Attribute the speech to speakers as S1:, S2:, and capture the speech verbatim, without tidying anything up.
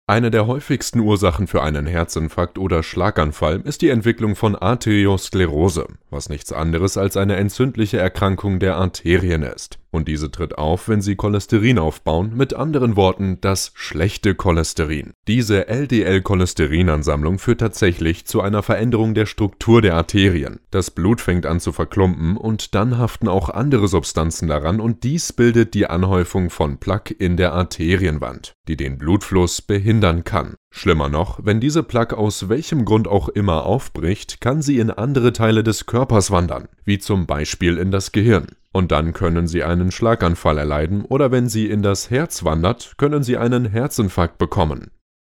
S1: Eine der häufigsten Ursachen für einen Herzinfarkt oder Schlaganfall ist die Entwicklung von Arteriosklerose, was nichts anderes als eine entzündliche Erkrankung der Arterien ist. Und diese tritt auf, wenn sie Cholesterin aufbauen, mit anderen Worten das schlechte Cholesterin. Diese L D L-Cholesterinansammlung führt tatsächlich zu einer Veränderung der Struktur der Arterien. Das Blut fängt an zu verklumpen und dann haften auch andere Substanzen daran und dies bildet die Anhäufung von Plaque in der Arterienwand, die den Blutfluss behindern kann. Schlimmer noch, wenn diese Plaque aus welchem Grund auch immer aufbricht, kann sie in andere Teile des Körpers wandern, wie zum Beispiel in das Gehirn. Und dann können Sie einen Schlaganfall erleiden oder wenn sie in das Herz wandert, können Sie einen Herzinfarkt bekommen.